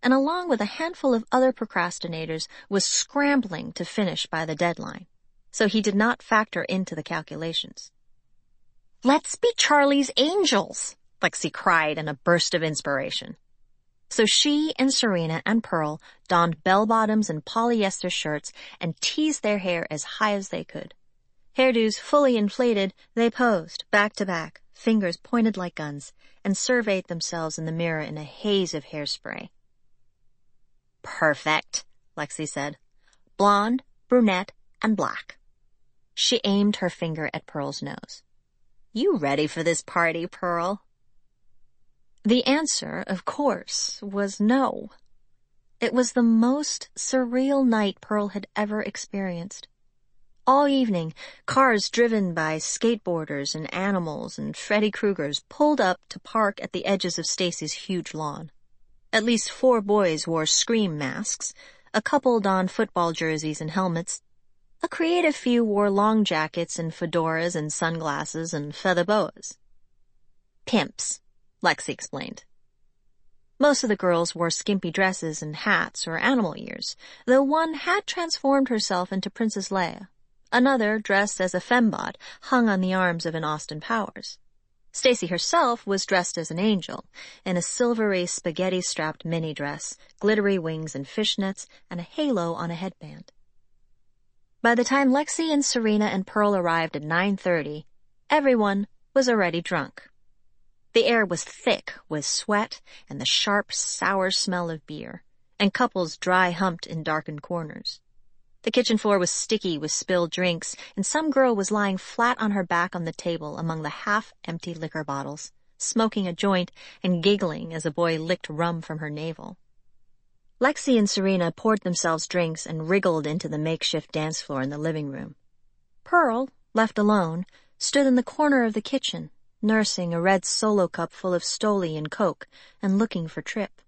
and along with a handful of other procrastinators was scrambling to finish by the deadline, so he did not factor into the calculations. "Let's be Charlie's Angels," Lexi cried in a burst of inspiration. So she and Serena and Pearl donned bell-bottoms and polyester shirts and teased their hair as high as they could. Hairdos fully inflated, they posed, back to back, fingers pointed like guns, and surveyed themselves in the mirror in a haze of hairspray. "Perfect," Lexi said. "Blonde, brunette, and black." She aimed her finger at Pearl's nose. "You ready for this party, Pearl?" The answer, of course, was no. It was the most surreal night Pearl had ever experienced. All evening, cars driven by skateboarders and animals and Freddy Kruegers pulled up to park at the edges of Stacy's huge lawn. At least 4 boys wore scream masks, a couple donned football jerseys and helmets, a creative few wore long jackets and fedoras and sunglasses and feather boas. "Pimps," Lexi explained. Most of the girls wore skimpy dresses and hats or animal ears, though one had transformed herself into Princess Leia. Another, dressed as a fembot, hung on the arms of an Austin Powers. Stacy herself was dressed as an angel, in a silvery spaghetti-strapped mini dress, glittery wings and fishnets, and a halo on a headband. By the time Lexi and Serena and Pearl arrived at 9:30, everyone was already drunk. The air was thick with sweat and the sharp, sour smell of beer, and couples dry-humped in darkened corners. The kitchen floor was sticky with spilled drinks, and some girl was lying flat on her back on the table among the half-empty liquor bottles, smoking a joint and giggling as a boy licked rum from her navel. Lexi and Serena poured themselves drinks and wriggled into the makeshift dance floor in the living room. Pearl, left alone, stood in the corner of the kitchen, nursing a red Solo cup full of Stoli and Coke and looking for Trip.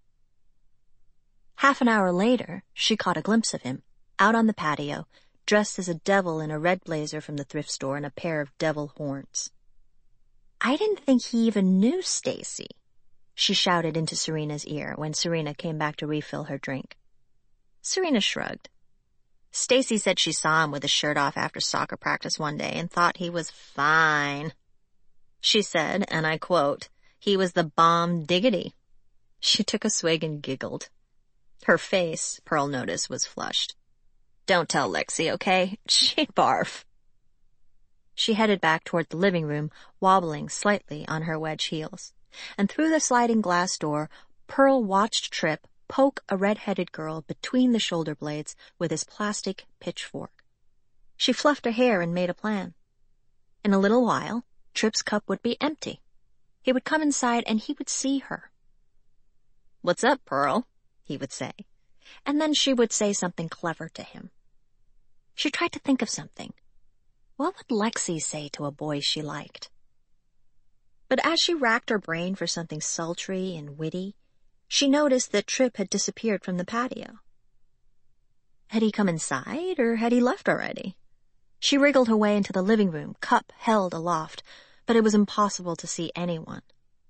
Half an hour later, she caught a glimpse of him, out on the patio, dressed as a devil in a red blazer from the thrift store and a pair of devil horns. "I didn't think he even knew Stacy," she shouted into Serena's ear when Serena came back to refill her drink. Serena shrugged. "Stacy said she saw him with his shirt off after soccer practice one day and thought he was fine. She said, and I quote, 'He was the bomb diggity.'" She took a swig and giggled. Her face, Pearl noticed, was flushed. "Don't tell Lexi, okay? She'd barf." She headed back toward the living room, wobbling slightly on her wedge heels. And through the sliding glass door, Pearl watched Trip poke a red-headed girl between the shoulder blades with his plastic pitchfork. She fluffed her hair and made a plan. In a little while, Trip's cup would be empty. He would come inside and he would see her. "What's up, Pearl?" he would say, and then she would say something clever to him. She tried to think of something. What would Lexi say to a boy she liked? But as she racked her brain for something sultry and witty, she noticed that Trip had disappeared from the patio. Had he come inside, or had he left already? She wriggled her way into the living room, cup held aloft, but it was impossible to see anyone.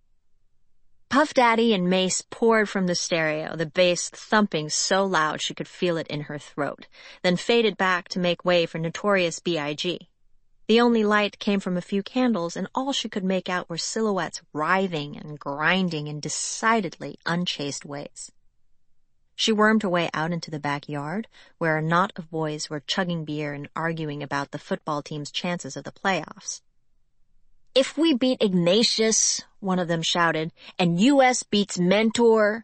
Puff Daddy and Mace poured from the stereo, the bass thumping so loud she could feel it in her throat, then faded back to make way for Notorious B.I.G. The only light came from a few candles, and all she could make out were silhouettes writhing and grinding in decidedly unchaste ways. She wormed her way out into the backyard, where a knot of boys were chugging beer and arguing about the football team's chances of the playoffs. "If we beat Ignatius," one of them shouted, "and U.S. beats Mentor."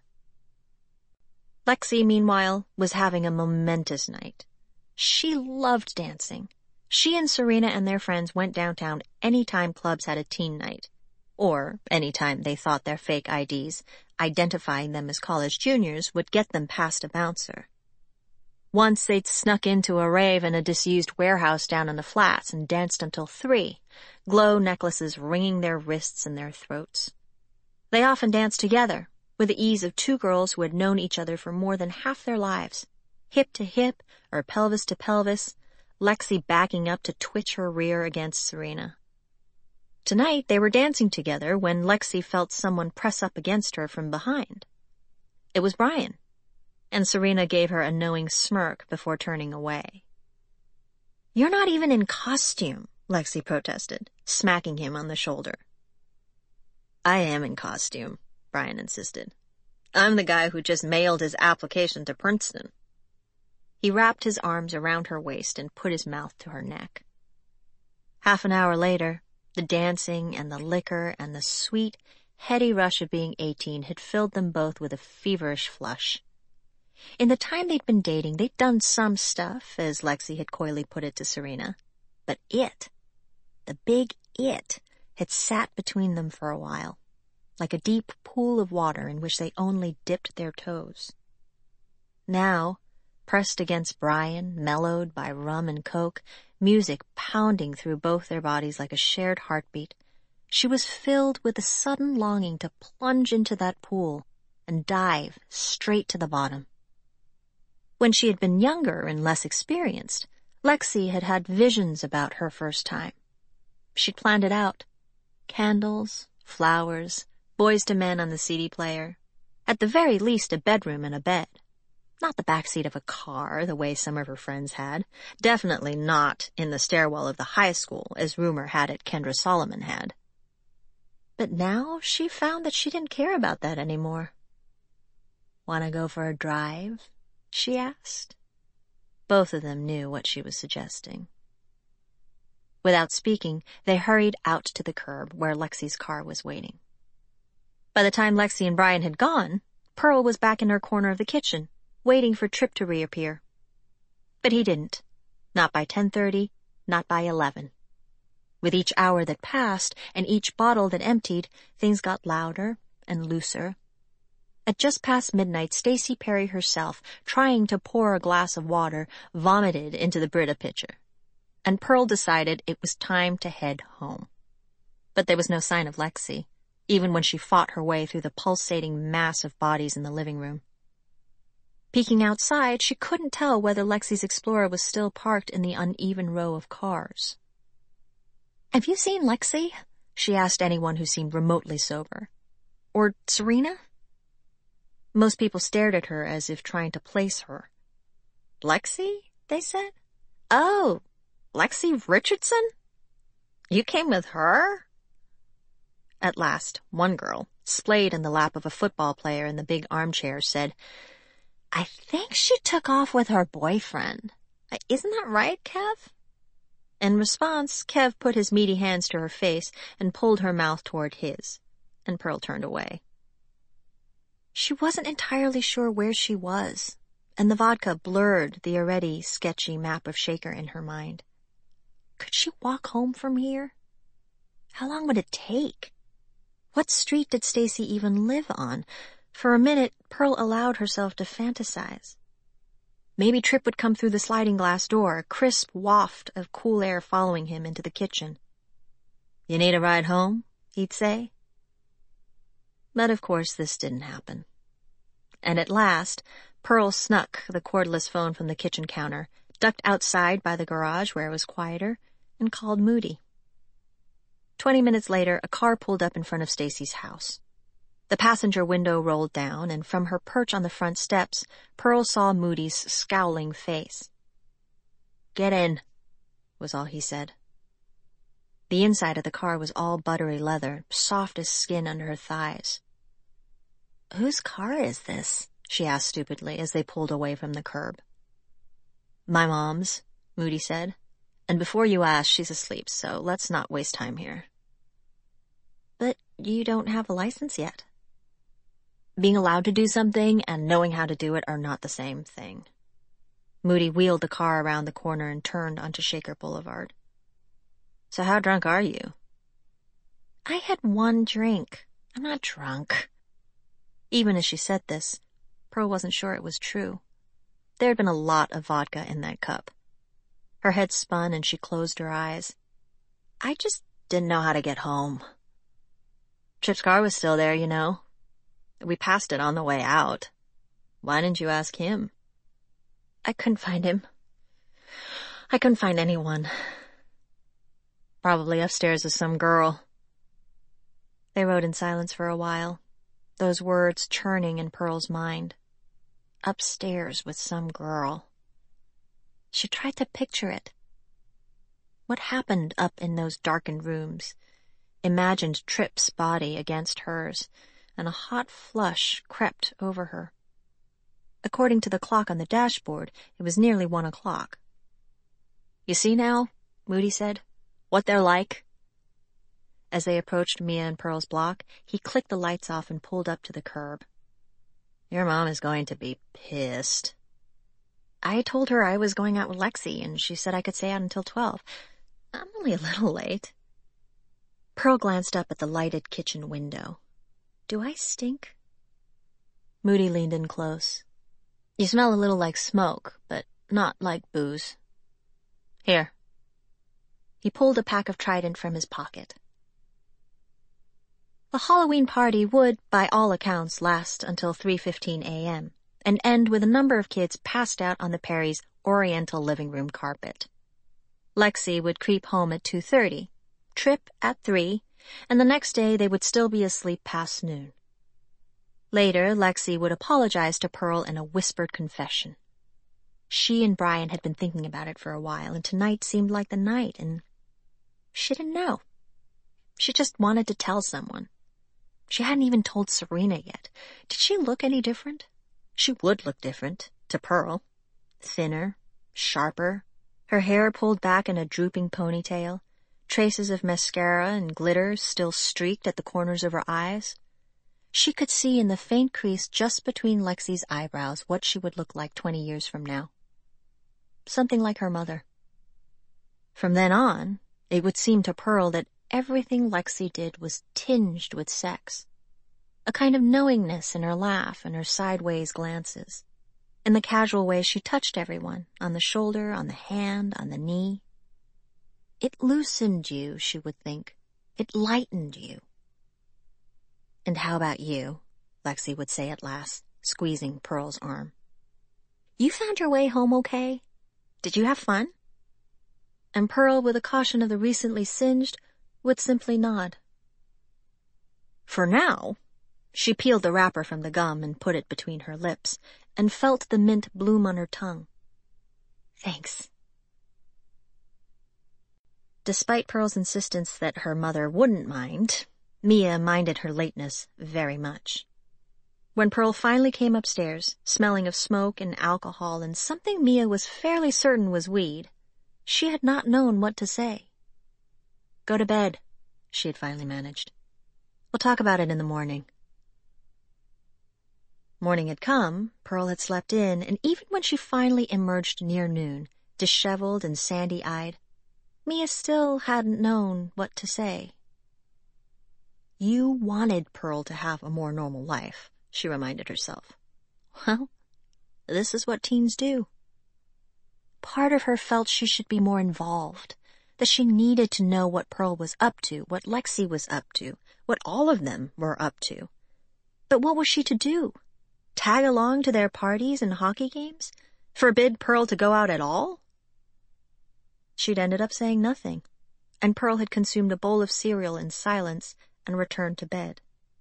Lexi, meanwhile, was having a momentous night. She loved dancing. She and Serena and their friends went downtown any time clubs had a teen night, or any time they thought their fake IDs, identifying them as college juniors, would get them past a bouncer. Once they'd snuck into a rave in a disused warehouse down in the flats and danced until 3, glow necklaces ringing their wrists and their throats. They often danced together, with the ease of 2 girls who had known each other for more than half their lives, hip to hip or pelvis to pelvis, Lexi backing up to twitch her rear against Serena. Tonight they were dancing together when Lexi felt someone press up against her from behind. It was Brian, and Serena gave her a knowing smirk before turning away. "You're not even in costume," Lexi protested, smacking him on the shoulder. "I am in costume," Brian insisted. "I'm the guy who just mailed his application to Princeton." He wrapped his arms around her waist and put his mouth to her neck. Half an hour later, the dancing and the liquor and the sweet, heady rush of being 18 had filled them both with a feverish flush. In the time they'd been dating, they'd done some stuff, as Lexi had coyly put it to Serena. But the big it, had sat between them for a while, like a deep pool of water in which they only dipped their toes. Now, pressed against Brian, mellowed by rum and coke, music pounding through both their bodies like a shared heartbeat, she was filled with a sudden longing to plunge into that pool and dive straight to the bottom. When she had been younger and less experienced, Lexi had had visions about her first time. She'd planned it out. Candles, flowers, Boys to Men on the CD player. At the very least, a bedroom and a bed. Not the backseat of a car, the way some of her friends had. Definitely not in the stairwell of the high school, as rumor had it Kendra Solomon had. But now she found that she didn't care about that anymore. "Want to go for a drive?" she asked. Both of them knew what she was suggesting. Without speaking, they hurried out to the curb where Lexi's car was waiting. By the time Lexi and Brian had gone, Pearl was back in her corner of the kitchen, waiting for Tripp to reappear. But he didn't. Not by 10:30, not by 11. With each hour that passed and each bottle that emptied, things got louder and looser. At just past midnight, Stacey Perry herself, trying to pour a glass of water, vomited into the Brita pitcher. And Pearl decided it was time to head home. But there was no sign of Lexi, even when she fought her way through the pulsating mass of bodies in the living room. Peeking outside, she couldn't tell whether Lexi's Explorer was still parked in the uneven row of cars. "Have you seen Lexi?" she asked anyone who seemed remotely sober. "Or Serena?" Most people stared at her as if trying to place her. "Lexi?" they said. "Oh, Lexi Richardson? You came with her?" At last, one girl, splayed in the lap of a football player in the big armchair, said, "I think she took off with her boyfriend. Isn't that right, Kev?" In response, Kev put his meaty hands to her face and pulled her mouth toward his, and Pearl turned away. She wasn't entirely sure where she was, and the vodka blurred the already sketchy map of Shaker in her mind. Could she walk home from here? How long would it take? What street did Stacey even live on? For a minute, Pearl allowed herself to fantasize. Maybe Tripp would come through the sliding glass door, a crisp waft of cool air following him into the kitchen. "You need a ride home?" he'd say. But of course this didn't happen. And at last, Pearl snuck the cordless phone from the kitchen counter, ducked outside by the garage where it was quieter, and called Moody. 20 minutes later, a car pulled up in front of Stacey's house. The passenger window rolled down, and from her perch on the front steps, Pearl saw Moody's scowling face. "Get in," was all he said. The inside of the car was all buttery leather, soft as skin under her thighs. "Whose car is this?" she asked stupidly as they pulled away from the curb. "My mom's," Moody said. "And before you ask, she's asleep, so let's not waste time here." "But you don't have a license yet." Being allowed to do something and knowing how to do it are not the same thing. Moody wheeled the car around the corner and turned onto Shaker Boulevard. "So how drunk are you?" "I had one drink. I'm not drunk." Even as she said this, Pearl wasn't sure it was true. There had been a lot of vodka in that cup. Her head spun and she closed her eyes. "I just didn't know how to get home." "Tripp's car was still there, you know. We passed it on the way out. Why didn't you ask him?" "I couldn't find him. I couldn't find anyone." "Probably upstairs with some girl." They rode in silence for a while, those words churning in Pearl's mind. upstairs with some girl. She tried to picture it. What happened up in those darkened rooms? Imagined Tripp's body against hers, and a hot flush crept over her. According to the clock on the dashboard, it was nearly 1 o'clock. "You see now," Moody said, "what they're like?" As they approached Mia and Pearl's block, he clicked the lights off and pulled up to the curb. "Your mom is going to be pissed." "I told her I was going out with Lexi, and she said I could stay out until 12. I'm only a little late." Pearl glanced up at the lighted kitchen window. "Do I stink?" Moody leaned in close. "You smell a little like smoke, but not like booze. Here." He pulled a pack of Trident from his pocket. The Halloween party would, by all accounts, last until 3:15 a.m. and end with a number of kids passed out on the Perry's oriental living room carpet. Lexi would creep home at 2:30, Tripp at 3, and the next day they would still be asleep past noon. Later, Lexi would apologize to Pearl in a whispered confession. She and Brian had been thinking about it for a while, and tonight seemed like the night, and she didn't know. She just wanted to tell someone. She hadn't even told Serena yet. Did she look any different? She would look different, to Pearl. Thinner, sharper, her hair pulled back in a drooping ponytail, traces of mascara and glitter still streaked at the corners of her eyes. She could see in the faint crease just between Lexi's eyebrows what she would look like 20 years from now. Something like her mother. From then on, it would seem to Pearl that everything Lexi did was tinged with sex. A kind of knowingness in her laugh and her sideways glances. In the casual way she touched everyone, on the shoulder, on the hand, on the knee. It loosened you, she would think. It lightened you. "And how about you?" Lexi would say at last, squeezing Pearl's arm. "You found your way home okay? Did you have fun?" And Pearl, with a caution of the recently singed, would simply nod. For now, she peeled the wrapper from the gum and put it between her lips, and felt the mint bloom on her tongue. "Thanks." Despite Pearl's insistence that her mother wouldn't mind, Mia minded her lateness very much. When Pearl finally came upstairs, smelling of smoke and alcohol and something Mia was fairly certain was weed, she had not known what to say. "Go to bed," she had finally managed. "We'll talk about it in the morning." Morning had come, Pearl had slept in, and even when she finally emerged near noon, disheveled and sandy-eyed, Mia still hadn't known what to say. You wanted Pearl to have a more normal life, she reminded herself. Well, this is what teens do. Part of her felt she should be more involved, that she needed to know what Pearl was up to, what Lexi was up to, what all of them were up to. But what was she to do? Tag along to their parties and hockey games? Forbid Pearl to go out at all? She'd ended up saying nothing, and Pearl had consumed a bowl of cereal in silence and returned to bed.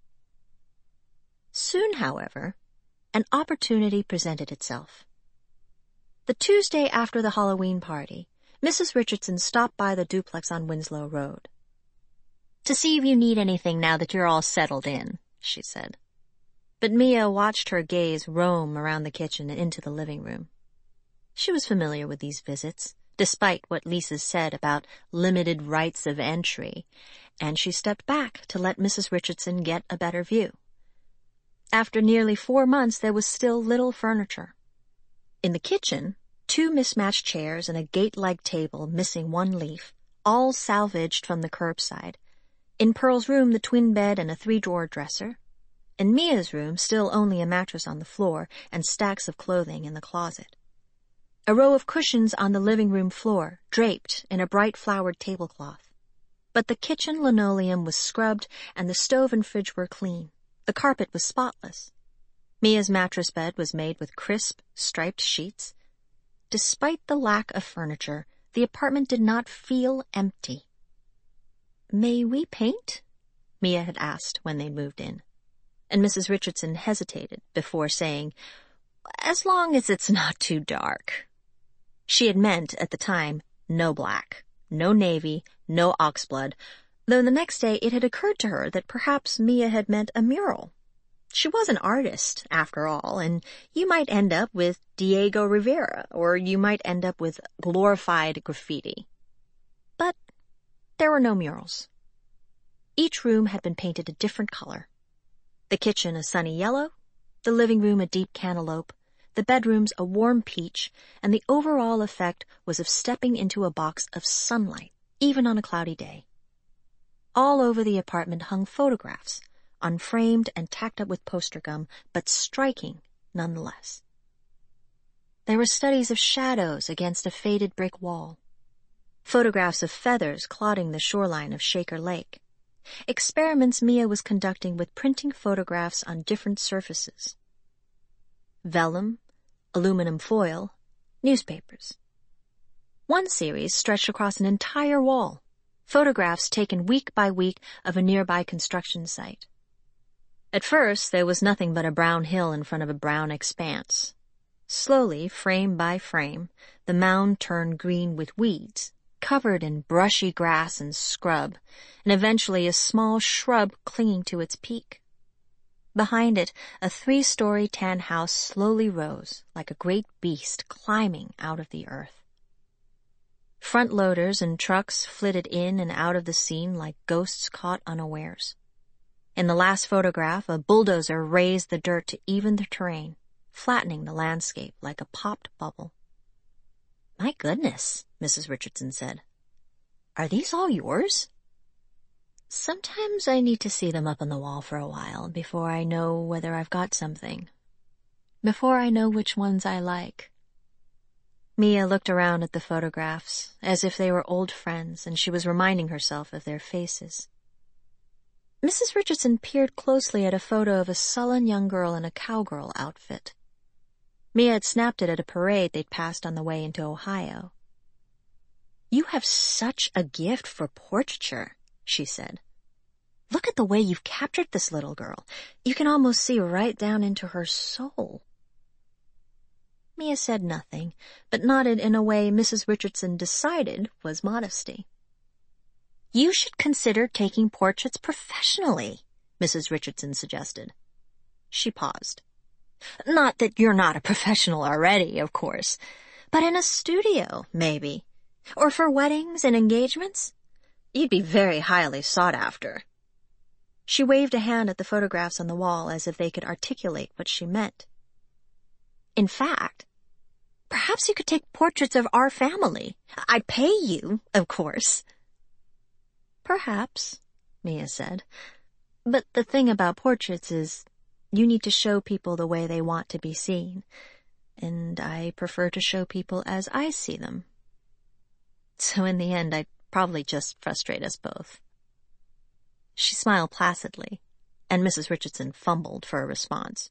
Soon, however, an opportunity presented itself. The Tuesday after the Halloween party, Mrs. Richardson stopped by the duplex on Winslow Road. "To see if you need anything now that you're all settled in," she said. But Mia watched her gaze roam around the kitchen and into the living room. She was familiar with these visits, despite what Lisa said about limited rights of entry, and she stepped back to let Mrs. Richardson get a better view. After nearly 4 months, there was still little furniture. In the kitchen, 2 mismatched chairs and a gate-like table missing 1 leaf, all salvaged from the curbside. In Pearl's room, the twin bed and a 3-drawer dresser. In Mia's room, still only a mattress on the floor and stacks of clothing in the closet. A row of cushions on the living room floor, draped in a bright flowered tablecloth. But the kitchen linoleum was scrubbed and the stove and fridge were clean. The carpet was spotless. Mia's mattress bed was made with crisp, striped sheets. Despite the lack of furniture, the apartment did not feel empty. "May we paint?" Mia had asked when they moved in, and Mrs. Richardson hesitated before saying, as long as it's not too dark. She had meant, at the time, no black, no navy, no oxblood, though the next day it had occurred to her that perhaps Mia had meant a mural. She was an artist, after all, and you might end up with Diego Rivera, or you might end up with glorified graffiti. But there were no murals. Each room had been painted a different color. The kitchen a sunny yellow, the living room a deep cantaloupe, the bedrooms a warm peach, and the overall effect was of stepping into a box of sunlight, even on a cloudy day. All over the apartment hung photographs, unframed and tacked up with poster gum, but striking nonetheless. There were studies of shadows against a faded brick wall, photographs of feathers clotting the shoreline of Shaker Lake, experiments Mia was conducting with printing photographs on different surfaces. Vellum, aluminum foil, newspapers. One series stretched across an entire wall, photographs taken week by week of a nearby construction site. At first, there was nothing but a brown hill in front of a brown expanse. Slowly, frame by frame, the mound turned green with weeds, covered in brushy grass and scrub, and eventually a small shrub clinging to its peak. Behind it, a 3-story tan house slowly rose, like a great beast climbing out of the earth. Front loaders and trucks flitted in and out of the scene like ghosts caught unawares. In the last photograph, a bulldozer raised the dirt to even the terrain, flattening the landscape like a popped bubble. "My goodness," Mrs. Richardson said. "Are these all yours?" "Sometimes I need to see them up on the wall for a while before I know whether I've got something. Before I know which ones I like." Mia looked around at the photographs, as if they were old friends and she was reminding herself of their faces. Mrs. Richardson peered closely at a photo of a sullen young girl in a cowgirl outfit. Mia had snapped it at a parade they'd passed on the way into Ohio. "You have such a gift for portraiture," she said. "Look at the way you've captured this little girl. You can almost see right down into her soul." Mia said nothing, but nodded in a way Mrs. Richardson decided was modesty. "You should consider taking portraits professionally," Mrs. Richardson suggested. She paused. "Not that you're not a professional already, of course, but in a studio, maybe, or for weddings and engagements. You'd be very highly sought after." She waved a hand at the photographs on the wall as if they could articulate what she meant. "In fact, perhaps you could take portraits of our family. I'd pay you, of course." "Perhaps," Mia said. "But the thing about portraits is you need to show people the way they want to be seen, and I prefer to show people as I see them. So in the end, I'd probably just frustrate us both." She smiled placidly, and Mrs. Richardson fumbled for a response.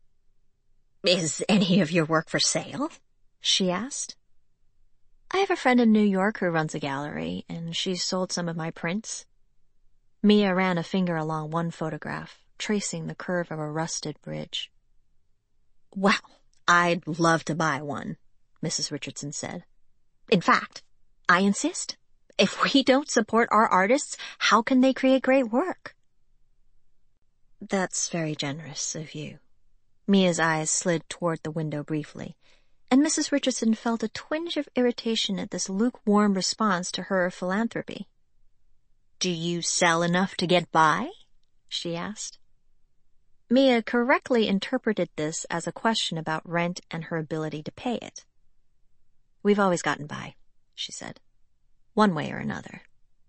"Is any of your work for sale?" she asked. "I have a friend in New York who runs a gallery, and she's sold some of my prints." Mia ran a finger along one photograph, tracing the curve of a rusted bridge. "Well, I'd love to buy one," Mrs. Richardson said. "In fact, I insist. If we don't support our artists, how can they create great work?" "That's very generous of you." Mia's eyes slid toward the window briefly, and Mrs. Richardson felt a twinge of irritation at this lukewarm response to her philanthropy. "Do you sell enough to get by?" she asked. Mia correctly interpreted this as a question about rent and her ability to pay it. "We've always gotten by," she said, "one way or another."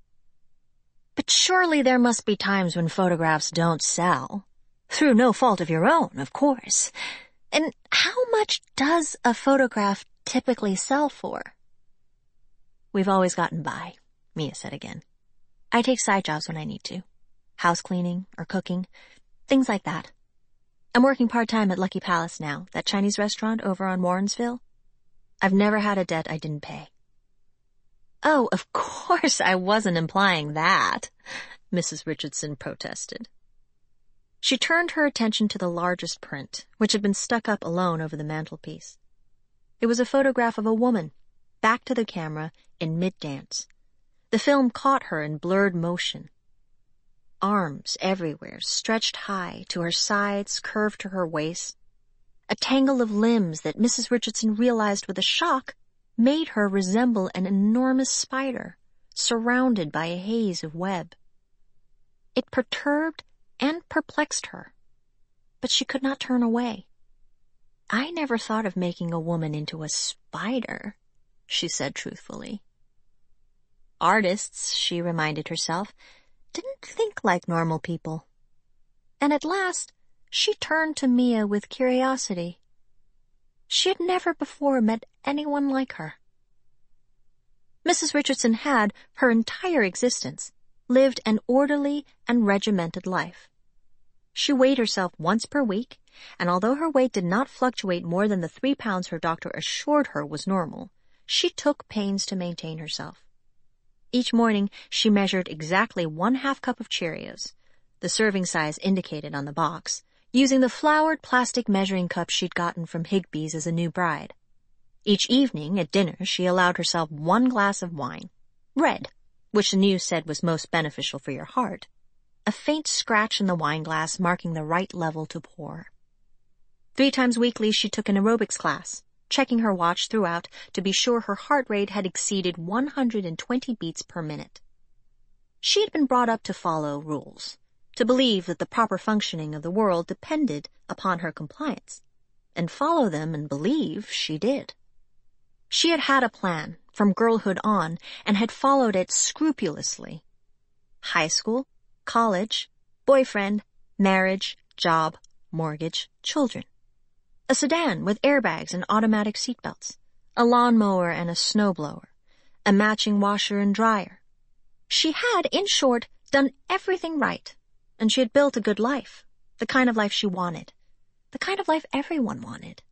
"But surely there must be times when photographs don't sell. Through no fault of your own, of course. And how much does a photograph typically sell for?" "We've always gotten by," Mia said again. "I take side jobs when I need to. House cleaning or cooking, things like that. I'm working part-time at Lucky Palace now, that Chinese restaurant over on Warrensville. I've never had a debt I didn't pay." "Oh, of course I wasn't implying that," Mrs. Richardson protested. She turned her attention to the largest print, which had been stuck up alone over the mantelpiece. It was a photograph of a woman, back to the camera, in mid-dance. The film caught her in blurred motion. Arms everywhere, stretched high, to her sides, curved to her waist. A tangle of limbs that Mrs. Richardson realized with a shock made her resemble an enormous spider, surrounded by a haze of web. It perturbed and perplexed her, but she could not turn away. "I never thought of making a woman into a spider," she said truthfully. Artists, she reminded herself, didn't think like normal people. And at last, she turned to Mia with curiosity. She had never before met anyone like her. Mrs. Richardson had, her entire existence, lived an orderly and regimented life. She weighed herself once per week, and although her weight did not fluctuate more than the 3 pounds her doctor assured her was normal, she took pains to maintain herself. Each morning, she measured exactly 1/2 cup of Cheerios, the serving size indicated on the box, using the flowered plastic measuring cup she'd gotten from Higbee's as a new bride. Each evening, at dinner, she allowed herself 1 glass of wine, red, which the news said was most beneficial for your heart, a faint scratch in the wine glass marking the right level to pour. 3 times weekly, she took an aerobics class, checking her watch throughout to be sure her heart rate had exceeded 120 beats per minute. She had been brought up to follow rules, to believe that the proper functioning of the world depended upon her compliance, and follow them and believe she did. She had had a plan from girlhood on and had followed it scrupulously. High school, college, boyfriend, marriage, job, mortgage, children. A sedan with airbags and automatic seatbelts, a lawnmower and a snowblower, a matching washer and dryer. She had, in short, done everything right, and she had built a good life, the kind of life she wanted, the kind of life everyone wanted.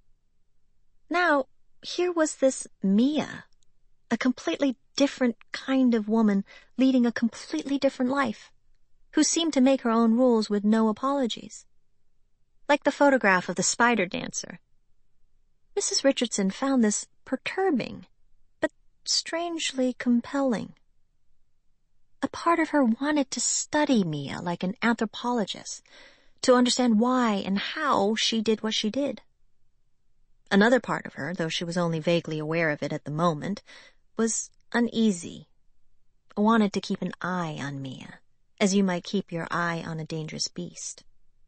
Now, here was this Mia, a completely different kind of woman leading a completely different life, who seemed to make her own rules with no apologies. Like the photograph of the spider dancer. Mrs. Richardson found this perturbing, but strangely compelling. A part of her wanted to study Mia like an anthropologist, to understand why and how she did what she did. Another part of her, though she was only vaguely aware of it at the moment, was uneasy, wanted to keep an eye on Mia, as you might keep your eye on a dangerous beast.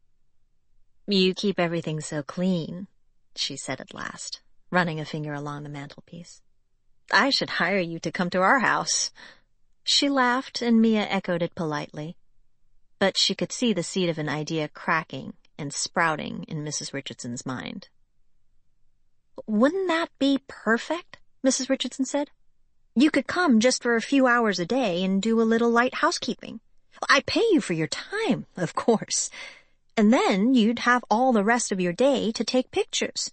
"You keep everything so clean," she said at last, running a finger along the mantelpiece. "I should hire you to come to our house." She laughed, and Mia echoed it politely. But she could see the seed of an idea cracking and sprouting in Mrs. Richardson's mind. "Wouldn't that be perfect?" Mrs. Richardson said. "You could come just for a few hours a day and do a little light housekeeping. I pay you for your time, of course. And then you'd have all the rest of your day to take pictures."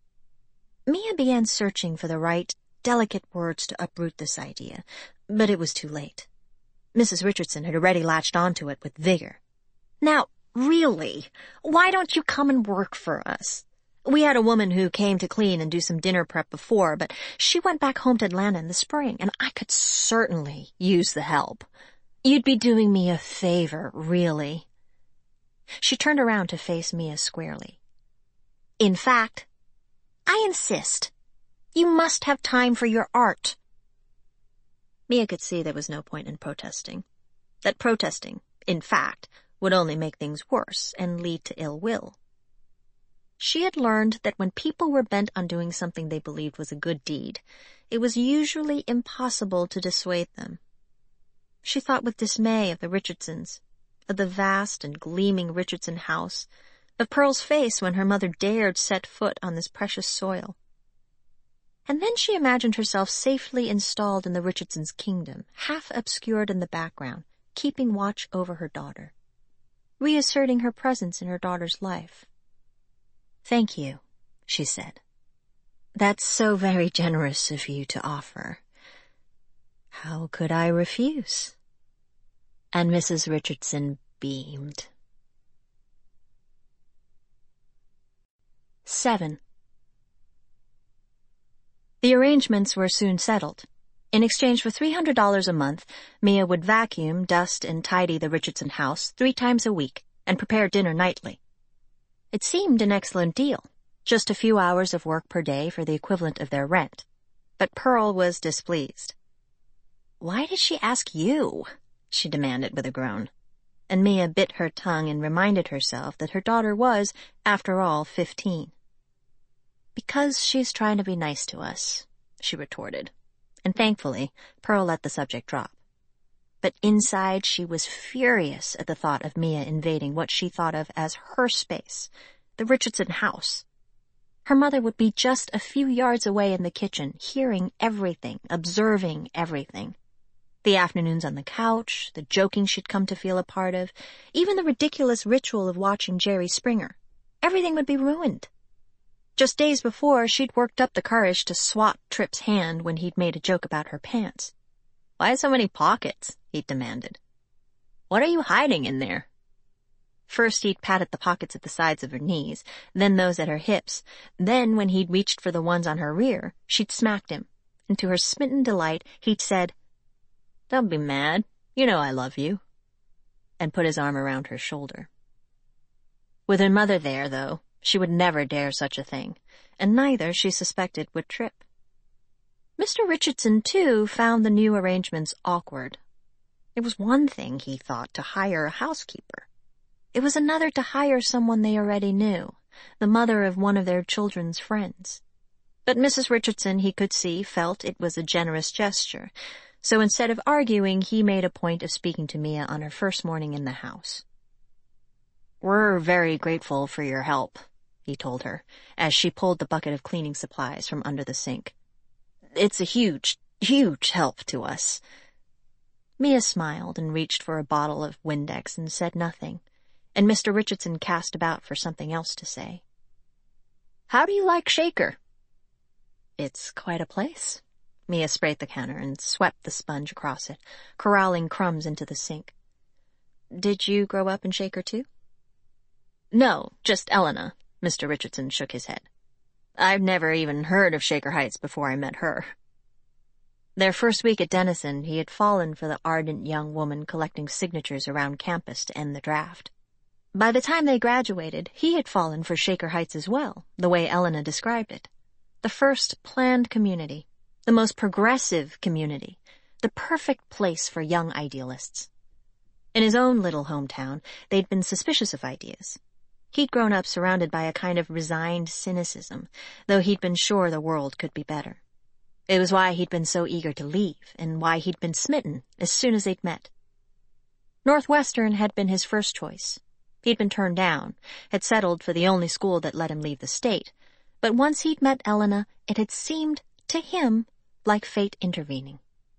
Mia began searching for the right, delicate words to uproot this idea, but it was too late. Mrs. Richardson had already latched onto it with vigor. "Now, really, why don't you come and work for us? We had a woman who came to clean and do some dinner prep before, but she went back home to Atlanta in the spring, and I could certainly use the help. You'd be doing me a favor, really." She turned around to face Mia squarely. "In fact, I insist. You must have time for your art." Mia could see there was no point in protesting. That protesting, in fact, would only make things worse and lead to ill will. She had learned that when people were bent on doing something they believed was a good deed, it was usually impossible to dissuade them. She thought with dismay of the Richardsons, of the vast and gleaming Richardson house, of Pearl's face when her mother dared set foot on this precious soil. And then she imagined herself safely installed in the Richardsons' kingdom, half obscured in the background, keeping watch over her daughter, reasserting her presence in her daughter's life. "Thank you," she said. "That's so very generous of you to offer. How could I refuse?" And Mrs. Richardson beamed. 7. The arrangements were soon settled. In exchange for $300 a month, Mia would vacuum, dust, and tidy the Richardson house 3 times a week and prepare dinner nightly. It seemed an excellent deal, just a few hours of work per day for the equivalent of their rent. But Pearl was displeased. "Why did she ask you?" she demanded with a groan. And Mia bit her tongue and reminded herself that her daughter was, after all, 15. "Because she's trying to be nice to us," she retorted. And thankfully, Pearl let the subject drop. But inside she was furious at the thought of Mia invading what she thought of as her space, the Richardson house. Her mother would be just a few yards away in the kitchen, hearing everything, observing everything. The afternoons on the couch, the joking she'd come to feel a part of, even the ridiculous ritual of watching Jerry Springer. Everything would be ruined. Just days before, she'd worked up the courage to swat Tripp's hand when he'd made a joke about her pants. "Why so many pockets?" he'd demanded. "What are you hiding in there?" First he'd patted the pockets at the sides of her knees, then those at her hips. Then, when he'd reached for the ones on her rear, she'd smacked him, and to her smitten delight, he'd said, "Don't be mad. You know I love you," and put his arm around her shoulder. With her mother there, though, she would never dare such a thing, and neither, she suspected, would Tripp. Mr. Richardson, too, found the new arrangements awkward. It was one thing, he thought, to hire a housekeeper. It was another to hire someone they already knew, the mother of one of their children's friends. But Mrs. Richardson, he could see, felt it was a generous gesture, so instead of arguing, he made a point of speaking to Mia on her first morning in the house. "We're very grateful for your help," he told her, as she pulled the bucket of cleaning supplies from under the sink. "It's a huge, huge help to us." Mia smiled and reached for a bottle of Windex and said nothing, and Mr. Richardson cast about for something else to say. "How do you like Shaker?" "It's quite a place." Mia sprayed the counter and swept the sponge across it, corralling crumbs into the sink. "Did you grow up in Shaker, too?" "No, just Elena," Mr. Richardson shook his head. "I've never even heard of Shaker Heights before I met her." Their first week at Denison, he had fallen for the ardent young woman collecting signatures around campus to end the draft. By the time they graduated, he had fallen for Shaker Heights as well, the way Elena described it. The first planned community, the most progressive community, the perfect place for young idealists. In his own little hometown, they'd been suspicious of ideas. He'd grown up surrounded by a kind of resigned cynicism, though he'd been sure the world could be better. It was why he'd been so eager to leave, and why he'd been smitten as soon as they'd met. Northwestern had been his first choice. He'd been turned down, had settled for the only school that let him leave the state, but once he'd met Elena, it had seemed, to him, like fate intervening.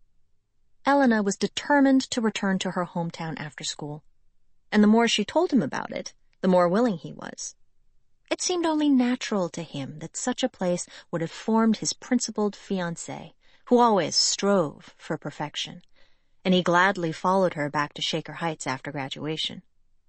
Elena was determined to return to her hometown after school, and the more she told him about it, the more willing he was. It seemed only natural to him that such a place would have formed his principled fiancée, who always strove for perfection, and he gladly followed her back to Shaker Heights after graduation.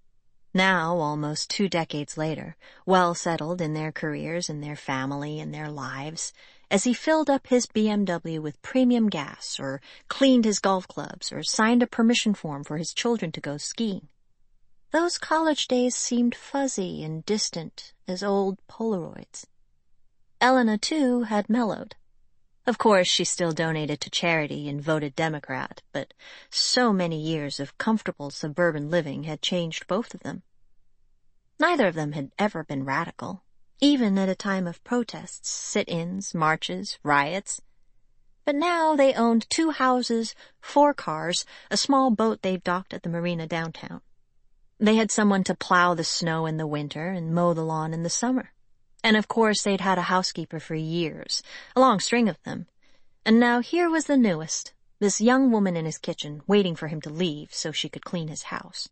Now, almost 2 decades later, well settled in their careers and their family and their lives, as he filled up his BMW with premium gas, or cleaned his golf clubs, or signed a permission form for his children to go skiing, those college days seemed fuzzy and distant as old Polaroids. Elena, too, had mellowed. Of course, she still donated to charity and voted Democrat, but so many years of comfortable suburban living had changed both of them. Neither of them had ever been radical, even at a time of protests, sit-ins, marches, riots. But now they owned 2 houses, 4 cars, a small boat they'd docked at the marina downtown. They had someone to plow the snow in the winter and mow the lawn in the summer. And of course they'd had a housekeeper for years, a long string of them. And now here was the newest, this young woman in his kitchen, waiting for him to leave so she could clean his house.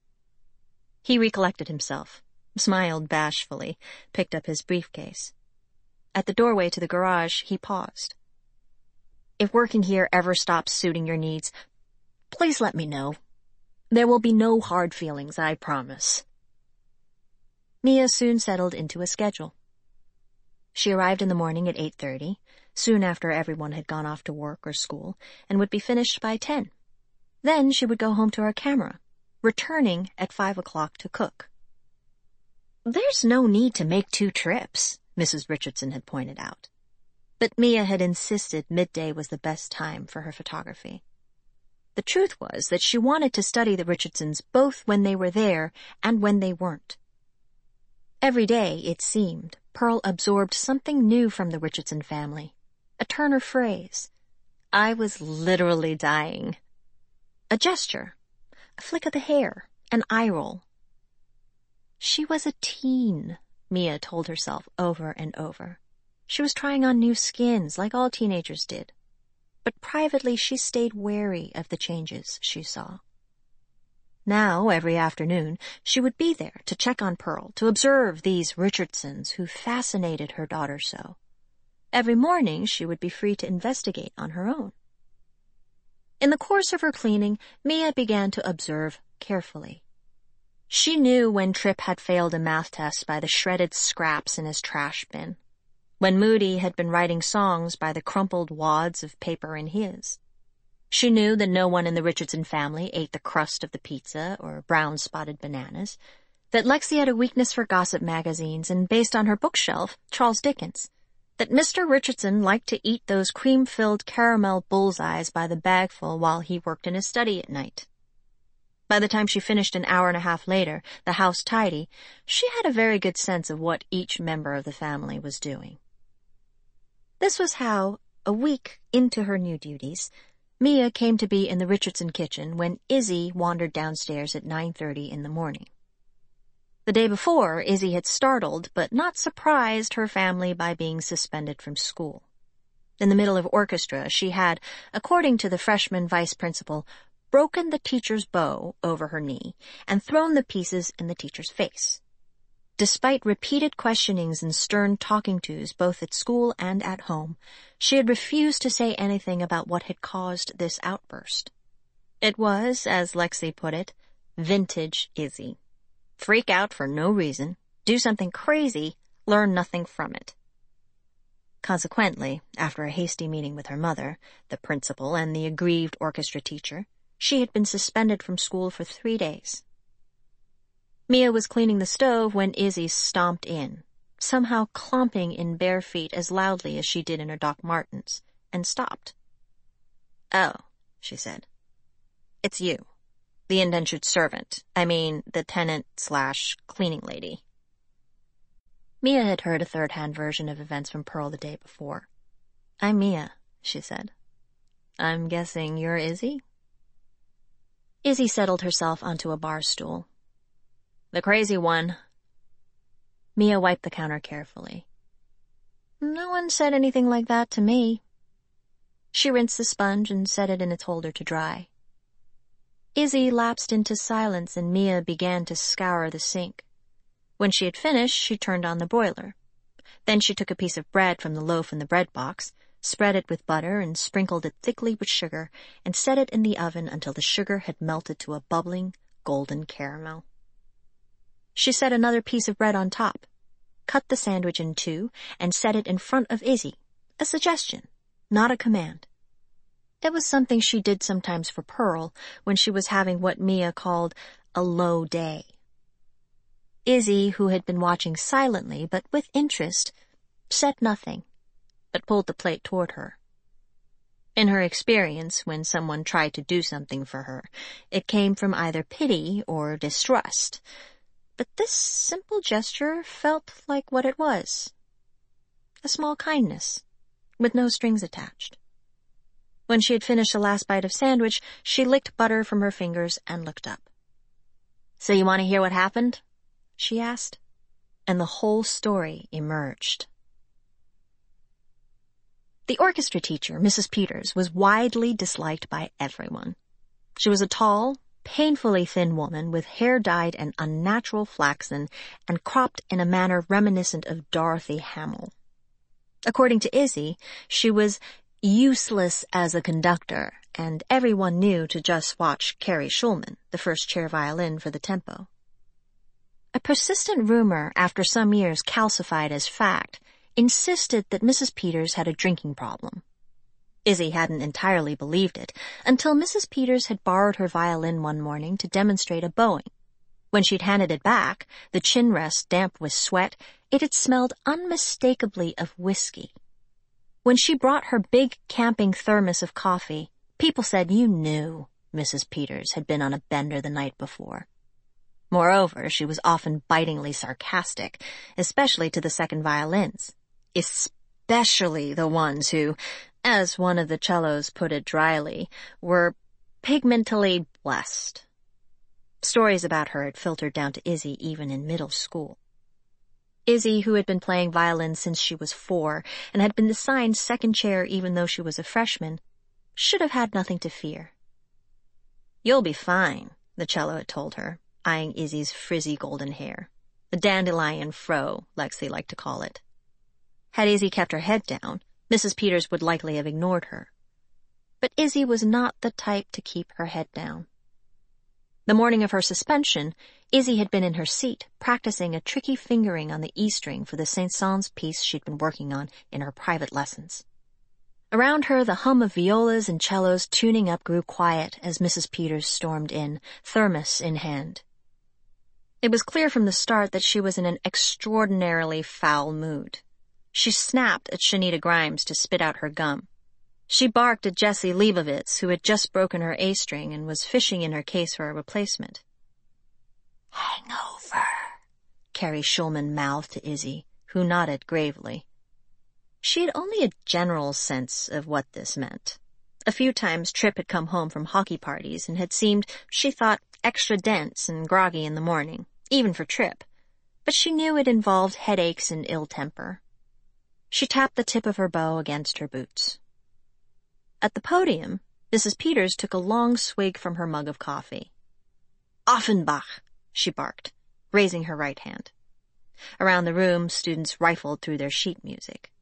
He recollected himself, smiled bashfully, picked up his briefcase. At the doorway to the garage, he paused. "If working here ever stops suiting your needs, please let me know. There will be no hard feelings, I promise." Mia soon settled into a schedule. She arrived in the morning at 8:30, soon after everyone had gone off to work or school, and would be finished by 10. Then she would go home to her camera, returning at 5 o'clock to cook. "There's no need to make 2 trips," Mrs. Richardson had pointed out. But Mia had insisted midday was the best time for her photography. The truth was that she wanted to study the Richardsons both when they were there and when they weren't. Every day, it seemed, Pearl absorbed something new from the Richardson family. A turn of phrase. "I was literally dying." A gesture. A flick of the hair. An eye roll. She was a teen, Mia told herself over and over. She was trying on new skins, like all teenagers did. But privately she stayed wary of the changes she saw. Now, every afternoon, she would be there to check on Pearl, to observe these Richardsons who fascinated her daughter so. Every morning she would be free to investigate on her own. In the course of her cleaning, Mia began to observe carefully. She knew when Tripp had failed a math test by the shredded scraps in his trash bin, when Moody had been writing songs by the crumpled wads of paper in his. She knew that no one in the Richardson family ate the crust of the pizza or brown-spotted bananas, that Lexi had a weakness for gossip magazines and, based on her bookshelf, Charles Dickens, that Mr. Richardson liked to eat those cream-filled caramel bullseyes by the bagful while he worked in his study at night. By the time she finished an hour and a half later, the house tidy, she had a very good sense of what each member of the family was doing. This was how, a week into her new duties, Mia came to be in the Richardson kitchen when Izzy wandered downstairs at 9:30 in the morning. The day before, Izzy had startled but not surprised her family by being suspended from school. In the middle of orchestra, she had, according to the freshman vice principal, broken the teacher's bow over her knee and thrown the pieces in the teacher's face. Despite repeated questionings and stern talking-tos both at school and at home, she had refused to say anything about what had caused this outburst. It was, as Lexi put it, vintage Izzy. Freak out for no reason, do something crazy, learn nothing from it. Consequently, after a hasty meeting with her mother, the principal, and the aggrieved orchestra teacher, she had been suspended from school for 3 days. Mia was cleaning the stove when Izzy stomped in, somehow clomping in bare feet as loudly as she did in her Doc Martens, and stopped. "Oh," she said. "It's you. The indentured servant. I mean, the tenant/cleaning lady." Mia had heard a third-hand version of events from Pearl the day before. "I'm Mia," she said. "I'm guessing you're Izzy?" Izzy settled herself onto a bar stool. "The crazy one." Mia wiped the counter carefully. "No one said anything like that to me." She rinsed the sponge and set it in its holder to dry. Izzy lapsed into silence and Mia began to scour the sink. When she had finished, she turned on the boiler. Then she took a piece of bread from the loaf in the bread box, spread it with butter and sprinkled it thickly with sugar, and set it in the oven until the sugar had melted to a bubbling, golden caramel. She set another piece of bread on top, cut the sandwich in 2, and set it in front of Izzy, a suggestion, not a command. It was something she did sometimes for Pearl when she was having what Mia called a low day. Izzy, who had been watching silently but with interest, said nothing, but pulled the plate toward her. In her experience, when someone tried to do something for her, it came from either pity or distrust. But this simple gesture felt like what it was. A small kindness, with no strings attached. When she had finished the last bite of sandwich, she licked butter from her fingers and looked up. "So you want to hear what happened?" she asked, and the whole story emerged. The orchestra teacher, Mrs. Peters, was widely disliked by everyone. She was a tall, painfully thin woman with hair dyed an unnatural flaxen and cropped in a manner reminiscent of Dorothy Hamill. According to Izzy, she was useless as a conductor, and everyone knew to just watch Carrie Schulman, the first chair violin for the tempo. A persistent rumor, after some years calcified as fact, insisted that Mrs. Peters had a drinking problem. Izzy hadn't entirely believed it until Mrs. Peters had borrowed her violin one morning to demonstrate a bowing. When she'd handed it back, the chin rest damp with sweat, it had smelled unmistakably of whiskey. When she brought her big camping thermos of coffee, people said you knew Mrs. Peters had been on a bender the night before. Moreover, she was often bitingly sarcastic, especially to the second violins, especially the ones who, as one of the cellos put it dryly, were pigmentally blessed. Stories about her had filtered down to Izzy even in middle school. Izzy, who had been playing violin since she was 4 and had been assigned second chair even though she was a freshman, should have had nothing to fear. "You'll be fine," the cello had told her, eyeing Izzy's frizzy golden hair. The dandelion fro, Lexi liked to call it. Had Izzy kept her head down, Mrs. Peters would likely have ignored her. But Izzy was not the type to keep her head down. The morning of her suspension, Izzy had been in her seat, practicing a tricky fingering on the E string for the Saint-Saëns piece she'd been working on in her private lessons. Around her, the hum of violas and cellos tuning up grew quiet as Mrs. Peters stormed in, thermos in hand. It was clear from the start that she was in an extraordinarily foul mood. She snapped at Shanita Grimes to spit out her gum. She barked at Jessie Leibovitz, who had just broken her A string and was fishing in her case for a replacement. "Hangover," Carrie Schulman mouthed to Izzy, who nodded gravely. She had only a general sense of what this meant. A few times Tripp had come home from hockey parties and had seemed, she thought, extra dense and groggy in the morning, even for Tripp, but she knew it involved headaches and ill temper. She tapped the tip of her bow against her boots. At the podium, Mrs. Peters took a long swig from her mug of coffee. "Offenbach," she barked, raising her right hand. Around the room, students rifled through their sheet music.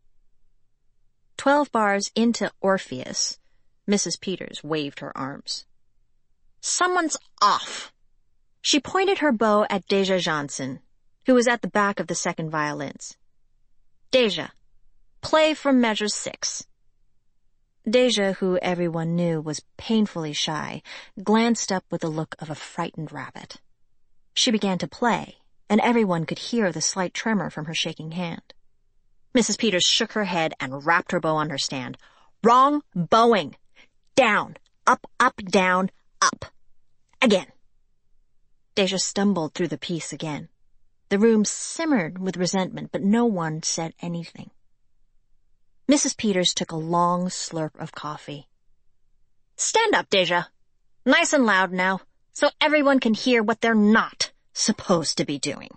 12 bars into Orpheus, Mrs. Peters waved her arms. "Someone's off!" She pointed her bow at Deja Johnson, who was at the back of the second violins. "Deja, play from measure 6. Deja, who everyone knew was painfully shy, glanced up with the look of a frightened rabbit. She began to play, and everyone could hear the slight tremor from her shaking hand. Mrs. Peters shook her head and rapped her bow on her stand. "Wrong bowing! Down, up, down, up. Again." Deja stumbled through the piece again. The room simmered with resentment, but no one said anything. Mrs. Peters took a long slurp of coffee. "Stand up, Deja. Nice and loud now, so everyone can hear what they're not supposed to be doing."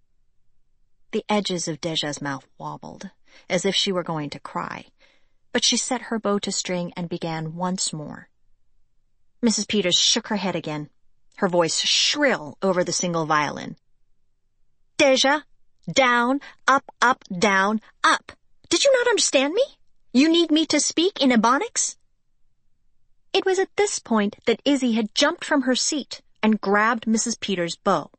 The edges of Deja's mouth wobbled, as if she were going to cry, but she set her bow to string and began once more. Mrs. Peters shook her head again, her voice shrill over the single violin. "Deja, down, up, down, up. Did you not understand me? You need me to speak in Ebonics?" It was at this point that Izzy had jumped from her seat and grabbed Mrs. Peters' bow.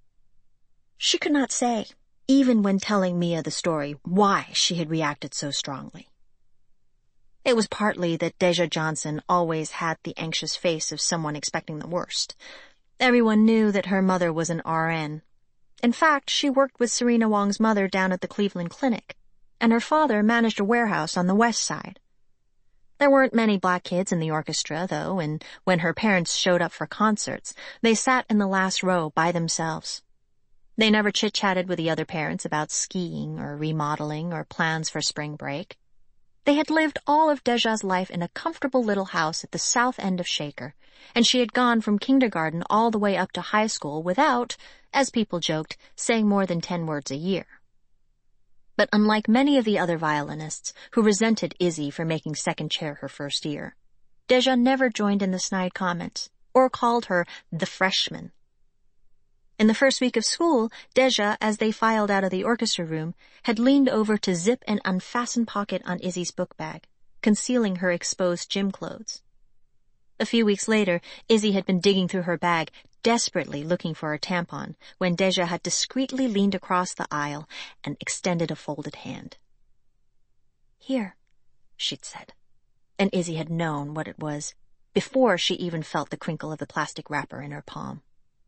She could not say, even when telling Mia the story, why she had reacted so strongly. It was partly that Deja Johnson always had the anxious face of someone expecting the worst. Everyone knew that her mother was an RN. In fact, she worked with Serena Wong's mother down at the Cleveland Clinic, and her father managed a warehouse on the west side. There weren't many black kids in the orchestra, though, and when her parents showed up for concerts, they sat in the last row by themselves. They never chit-chatted with the other parents about skiing or remodeling or plans for spring break. They had lived all of Deja's life in a comfortable little house at the south end of Shaker, and she had gone from kindergarten all the way up to high school without, as people joked, saying more than 10 words a year. But unlike many of the other violinists who resented Izzy for making second chair her first year, Deja never joined in the snide comments or called her the freshman. In the first week of school, Deja, as they filed out of the orchestra room, had leaned over to zip an unfastened pocket on Izzy's book bag, concealing her exposed gym clothes. A few weeks later, Izzy had been digging through her bag, desperately looking for a tampon, when Deja had discreetly leaned across the aisle and extended a folded hand. "Here," she'd said, and Izzy had known what it was before she even felt the crinkle of the plastic wrapper in her palm.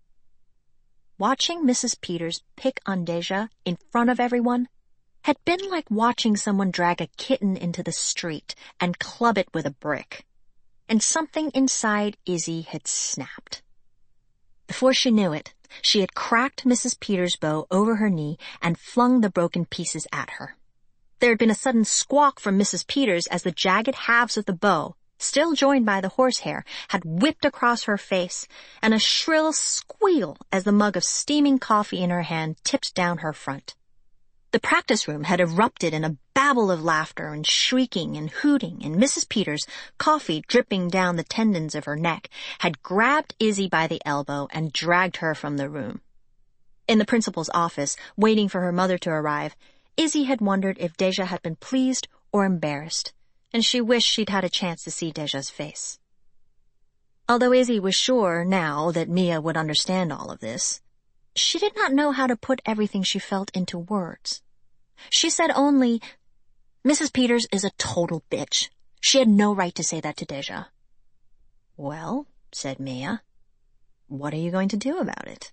Watching Mrs. Peters pick on Deja in front of everyone had been like watching someone drag a kitten into the street and club it with a brick, and something inside Izzy had snapped. Before she knew it, she had cracked Mrs. Peters' bow over her knee and flung the broken pieces at her. There had been a sudden squawk from Mrs. Peters as the jagged halves of the bow, still joined by the horsehair, had whipped across her face, and a shrill squeal as the mug of steaming coffee in her hand tipped down her front. The practice room had erupted in a babble of laughter and shrieking and hooting, and Mrs. Peters, coffee dripping down the tendons of her neck, had grabbed Izzy by the elbow and dragged her from the room. In the principal's office, waiting for her mother to arrive, Izzy had wondered if Deja had been pleased or embarrassed, and she wished she'd had a chance to see Deja's face. Although Izzy was sure now that Mia would understand all of this, she did not know how to put everything she felt into words. She said only, "Mrs. Peters is a total bitch. She had no right to say that to Deja." "Well," said Mia, "what are you going to do about it?"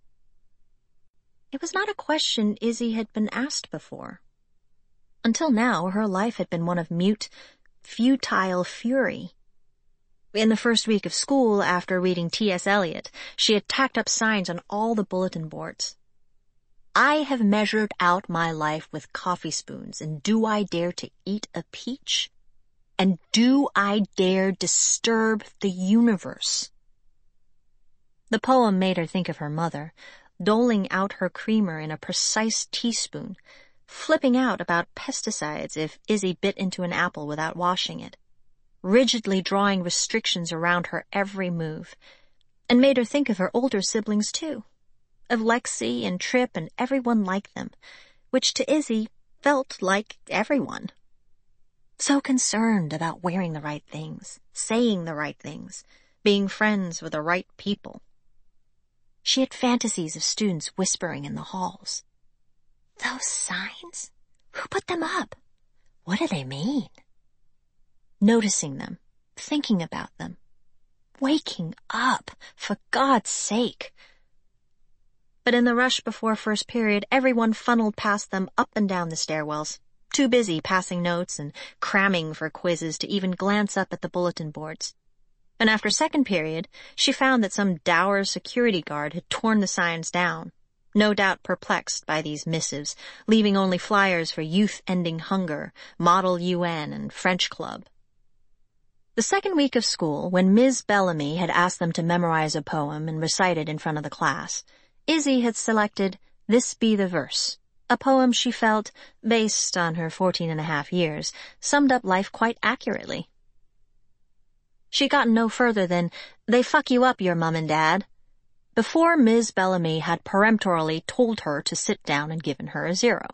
It was not a question Izzy had been asked before. Until now, her life had been one of mute, futile fury. In the first week of school, after reading T.S. Eliot, she had tacked up signs on all the bulletin boards. "I have measured out my life with coffee spoons, and do I dare to eat a peach? And do I dare disturb the universe?" The poem made her think of her mother, doling out her creamer in a precise teaspoon, flipping out about pesticides if Izzy bit into an apple without washing it, rigidly drawing restrictions around her every move, and made her think of her older siblings too, of Lexi and Trip and everyone like them, which to Izzy felt like everyone. So concerned about wearing the right things, saying the right things, being friends with the right people. She had fantasies of students whispering in the halls. "Those signs? Who put them up? What do they mean?" Noticing them, thinking about them, waking up, for God's sake. But in the rush before first period, everyone funneled past them up and down the stairwells, too busy passing notes and cramming for quizzes to even glance up at the bulletin boards. And after second period, she found that some dour security guard had torn the signs down, no doubt perplexed by these missives, leaving only flyers for Youth Ending Hunger, Model UN, and French Club. The second week of school, when Ms. Bellamy had asked them to memorize a poem and recite it in front of the class, Izzy had selected This Be the Verse, a poem she felt, based on her 14.5 years, summed up life quite accurately. She'd gotten no further than, "They fuck you up, your mom and dad," before Ms. Bellamy had peremptorily told her to sit down and given her a 0.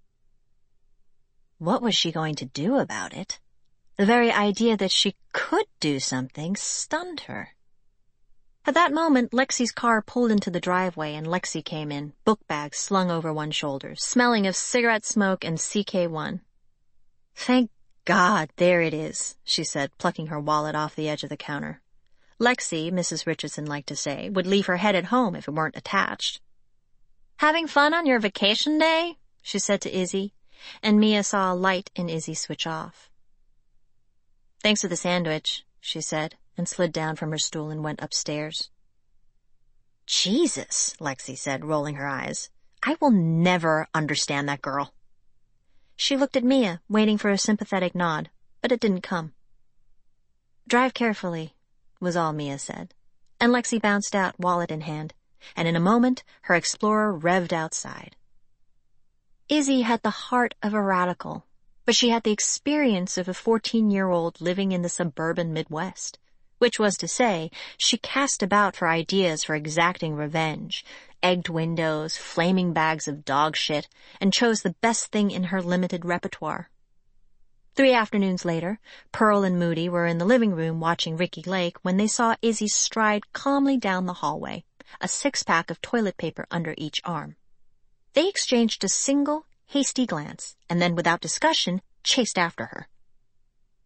What was she going to do about it? The very idea that she could do something stunned her. At that moment, Lexi's car pulled into the driveway and Lexi came in, book bags slung over one shoulder, smelling of cigarette smoke and CK1. "Thank God, there it is," she said, plucking her wallet off the edge of the counter. Lexi, Mrs. Richardson liked to say, would leave her head at home if it weren't attached. "Having fun on your vacation day?" she said to Izzy, and Mia saw a light in Izzy switch off. "Thanks for the sandwich," she said, and slid down from her stool and went upstairs. "Jesus," Lexi said, rolling her eyes. "I will never understand that girl." She looked at Mia, waiting for a sympathetic nod, but it didn't come. "Drive carefully," was all Mia said, and Lexi bounced out, wallet in hand, and in a moment her Explorer revved outside. Izzy had the heart of a radical, but she had the experience of a 14-year-old living in the suburban Midwest, which was to say, she cast about for ideas for exacting revenge, egged windows, flaming bags of dog shit, and chose the best thing in her limited repertoire. 3 afternoons later, Pearl and Moody were in the living room watching Ricky Lake when they saw Izzy stride calmly down the hallway, a 6-pack of toilet paper under each arm. They exchanged a single, hasty glance, and then without discussion, chased after her.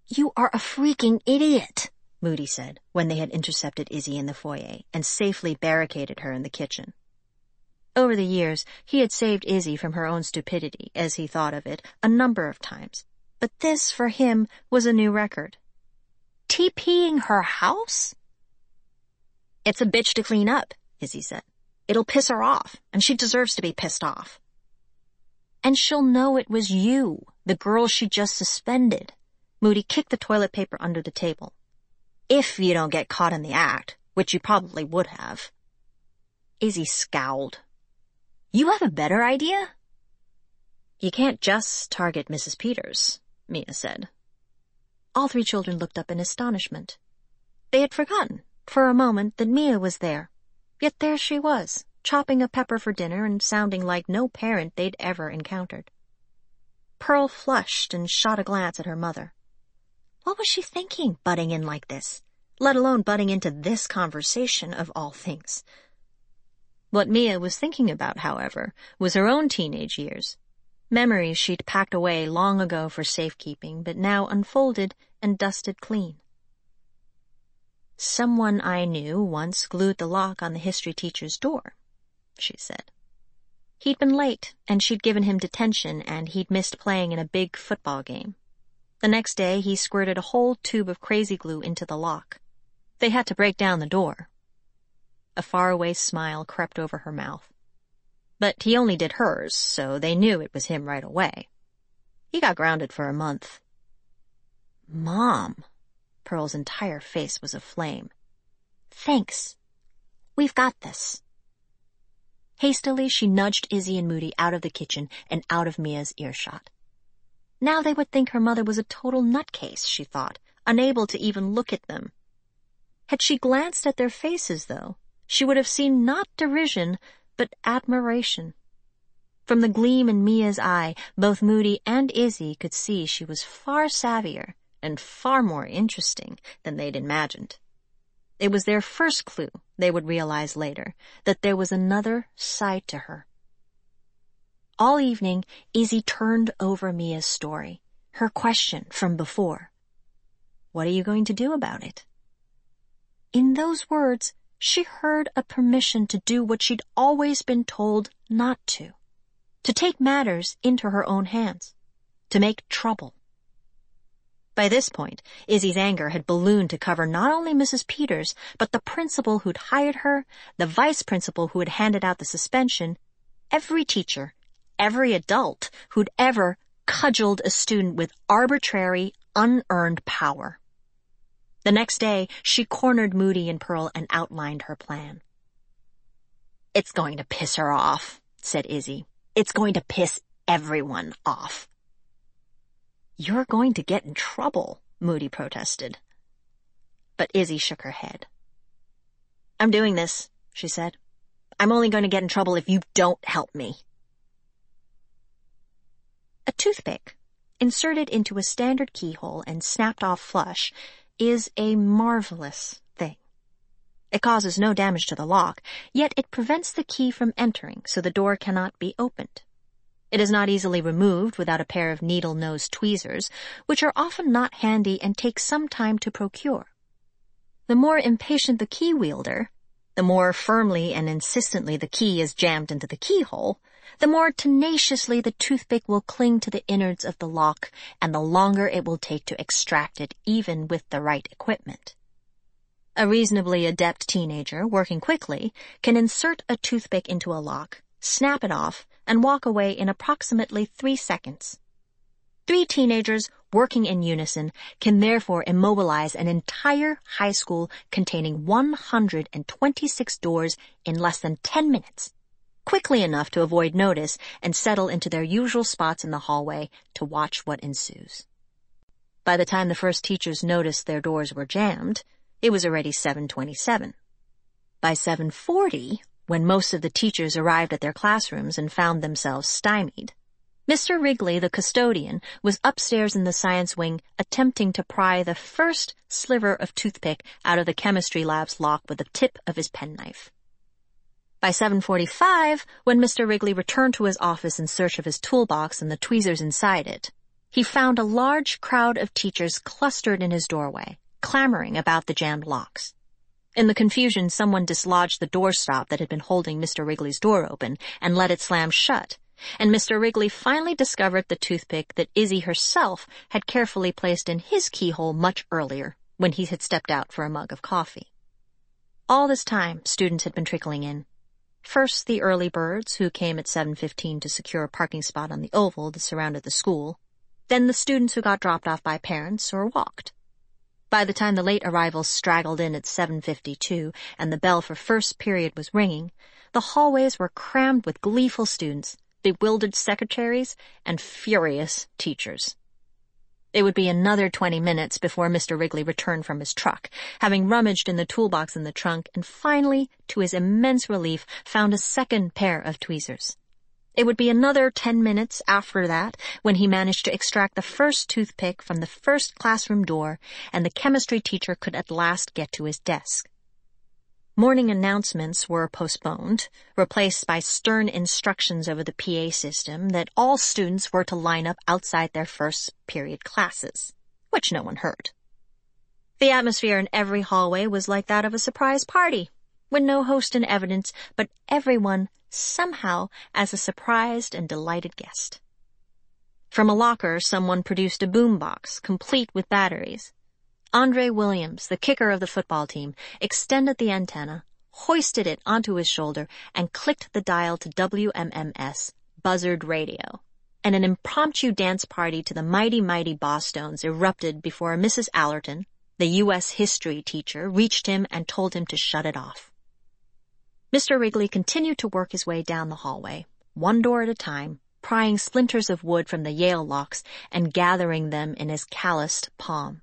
You are a freaking idiot, Moody said, when they had intercepted Izzy in the foyer and safely barricaded her in the kitchen. Over the years, he had saved Izzy from her own stupidity, as he thought of it, a number of times. But this, for him, was a new record. TPing her house? It's a bitch to clean up, Izzy said. It'll piss her off, and she deserves to be pissed off. And she'll know it was you, the girl she just suspended. Moody kicked the toilet paper under the table. If you don't get caught in the act, which you probably would have. Izzy scowled. You have a better idea? You can't just target Mrs. Peters, Mia said. All three children looked up in astonishment. They had forgotten, for a moment, that Mia was there. Yet there she was, chopping a pepper for dinner and sounding like no parent they'd ever encountered. Pearl flushed and shot a glance at her mother. What was she thinking, butting in like this, let alone butting into this conversation of all things? What Mia was thinking about, however, was her own teenage years. Memories she'd packed away long ago for safekeeping, but now unfolded and dusted clean. Someone I knew once glued the lock on the history teacher's door, she said. He'd been late, and she'd given him detention, and he'd missed playing in a big football game. The next day, he squirted a whole tube of crazy glue into the lock. They had to break down the door. A faraway smile crept over her mouth. But he only did hers, so they knew it was him right away. He got grounded for a month. Mom! Pearl's entire face was aflame. Thanks. We've got this. Hastily, she nudged Izzy and Moody out of the kitchen and out of Mia's earshot. Now they would think her mother was a total nutcase, she thought, unable to even look at them. Had she glanced at their faces, though, she would have seen not derision, but admiration. From the gleam in Mia's eye, both Moody and Izzy could see she was far savvier and far more interesting than they'd imagined. It was their first clue, they would realize later, that there was another side to her. All evening, Izzy turned over Mia's story, her question from before. What are you going to do about it? In those words, she heard a permission to do what she'd always been told not to take matters into her own hands, to make trouble. By this point, Izzy's anger had ballooned to cover not only Mrs. Peters, but the principal who'd hired her, the vice principal who had handed out the suspension, every teacher, every adult who'd ever cudgeled a student with arbitrary, unearned power. The next day, she cornered Moody and Pearl and outlined her plan. It's going to piss her off, said Izzy. It's going to piss everyone off. You're going to get in trouble, Moody protested. But Izzy shook her head. I'm doing this, she said. I'm only going to get in trouble if you don't help me. A toothpick, inserted into a standard keyhole and snapped off flush, is a marvelous thing. It causes no damage to the lock, yet it prevents the key from entering, so the door cannot be opened. It is not easily removed without a pair of needle-nosed tweezers, which are often not handy and take some time to procure. The more impatient the key wielder, the more firmly and insistently the key is jammed into the keyhole, the more tenaciously the toothpick will cling to the innards of the lock, and the longer it will take to extract it, even with the right equipment. A reasonably adept teenager, working quickly, can insert a toothpick into a lock, snap it off, and walk away in approximately 3 seconds. 3 teenagers working in unison can therefore immobilize an entire high school containing 126 doors in less than 10 minutes, quickly enough to avoid notice and settle into their usual spots in the hallway to watch what ensues. By the time the first teachers noticed their doors were jammed, it was already 7:27. By 7:40, when most of the teachers arrived at their classrooms and found themselves stymied, Mr. Wrigley, the custodian, was upstairs in the science wing attempting to pry the first sliver of toothpick out of the chemistry lab's lock with the tip of his penknife. By 7:45, when Mr. Wrigley returned to his office in search of his toolbox and the tweezers inside it, he found a large crowd of teachers clustered in his doorway, clamoring about the jammed locks. In the confusion, someone dislodged the doorstop that had been holding Mr. Wrigley's door open and let it slam shut, and Mr. Wrigley finally discovered the toothpick that Izzy herself had carefully placed in his keyhole much earlier when he had stepped out for a mug of coffee. All this time, students had been trickling in. First, the early birds, who came at 7:15 to secure a parking spot on the oval that surrounded the school. Then the students who got dropped off by parents or walked. By the time the late arrivals straggled in at 7:52 and the bell for first period was ringing, the hallways were crammed with gleeful students, bewildered secretaries, and furious teachers. It would be another 20 minutes before Mr. Wrigley returned from his truck, having rummaged in the toolbox in the trunk and finally, to his immense relief, found a second pair of tweezers. It would be another 10 minutes after that when he managed to extract the first toothpick from the first classroom door and the chemistry teacher could at last get to his desk. Morning announcements were postponed, replaced by stern instructions over the PA system that all students were to line up outside their first period classes, which no one heard. The atmosphere in every hallway was like that of a surprise party, with no host in evidence, but everyone somehow as a surprised and delighted guest. From a locker, someone produced a boombox, complete with batteries. Andre Williams, the kicker of the football team, extended the antenna, hoisted it onto his shoulder, and clicked the dial to WMMS, Buzzard Radio. And an impromptu dance party to the Mighty Mighty Bosstones erupted before Mrs. Allerton, the U.S. history teacher, reached him and told him to shut it off. Mr. Wrigley continued to work his way down the hallway, one door at a time, prying splinters of wood from the Yale locks and gathering them in his calloused palm.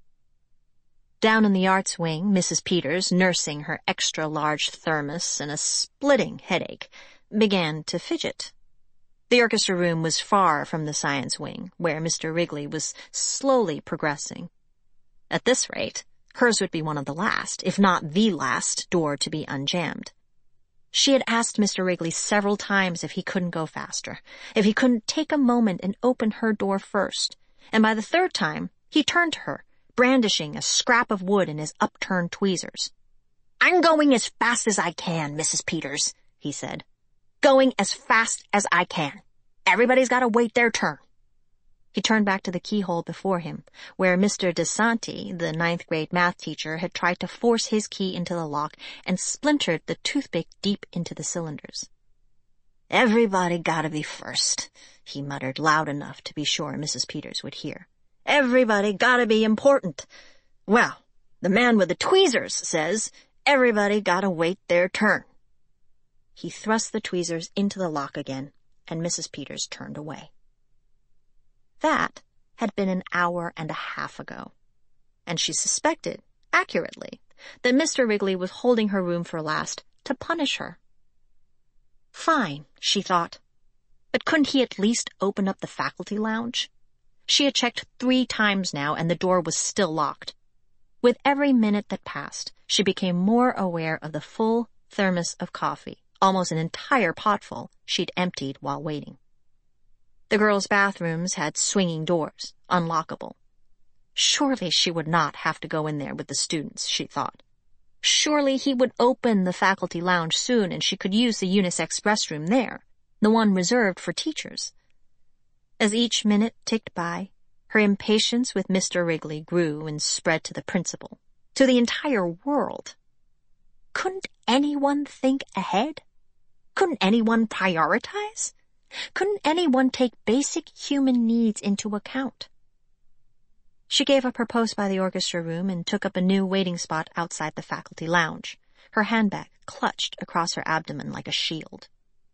Down in the arts wing, Mrs. Peters, nursing her extra-large thermos and a splitting headache, began to fidget. The orchestra room was far from the science wing, where Mr. Wrigley was slowly progressing. At this rate, hers would be one of the last, if not the last, door to be unjammed. She had asked Mr. Wrigley several times if he couldn't go faster, if he couldn't take a moment and open her door first, and by the third time, he turned to her, brandishing a scrap of wood in his upturned tweezers. "I'm going as fast as I can, Mrs. Peters," he said. "Going as fast as I can. Everybody's got to wait their turn." He turned back to the keyhole before him, where Mr. DeSanti, the ninth-grade math teacher, had tried to force his key into the lock and splintered the toothpick deep into the cylinders. "Everybody gotta be first," he muttered loud enough to be sure Mrs. Peters would hear. "Everybody gotta be important. Well, the man with the tweezers says everybody gotta wait their turn." He thrust the tweezers into the lock again, and Mrs. Peters turned away. That had been an hour and a half ago, and she suspected, accurately, that Mr. Wrigley was holding her room for last to punish her. Fine, she thought, but couldn't he at least open up the faculty lounge? She had checked 3 times now, and the door was still locked. With every minute that passed, she became more aware of the full thermos of coffee, almost an entire potful, she'd emptied while waiting. The girls' bathrooms had swinging doors, unlockable. Surely she would not have to go in there with the students, she thought. Surely he would open the faculty lounge soon and she could use the unisex restroom there, the one reserved for teachers. As each minute ticked by, her impatience with Mr. Wrigley grew and spread to the principal, to the entire world. Couldn't anyone think ahead? Couldn't anyone prioritize? Couldn't anyone take basic human needs into account? She gave up her post by the orchestra room and took up a new waiting spot outside the faculty lounge, her handbag clutched across her abdomen like a shield.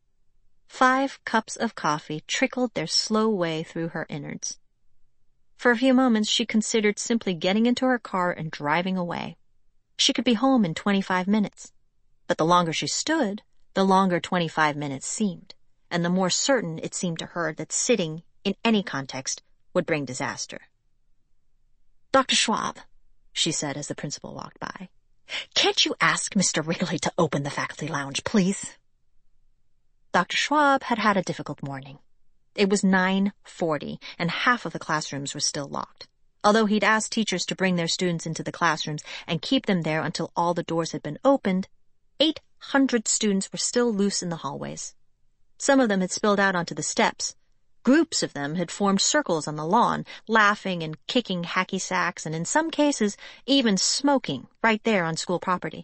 5 cups of coffee trickled their slow way through her innards. For a few moments she considered simply getting into her car and driving away. She could be home in 25 minutes. But the longer she stood, the longer 25 minutes seemed, and the more certain it seemed to her that sitting, in any context, would bring disaster. "Dr. Schwab," she said as the principal walked by, "can't you ask Mr. Wrigley to open the faculty lounge, please?" Dr. Schwab had had a difficult morning. It was 9:40, and half of the classrooms were still locked. Although he'd asked teachers to bring their students into the classrooms and keep them there until all the doors had been opened, 800 students were still loose in the hallways. Some of them had spilled out onto the steps. Groups of them had formed circles on the lawn, laughing and kicking hacky sacks, and in some cases even smoking right there on school property.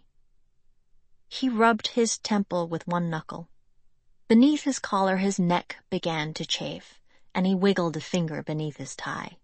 He rubbed his temple with one knuckle. Beneath his collar his neck began to chafe, and he wiggled a finger beneath his tie.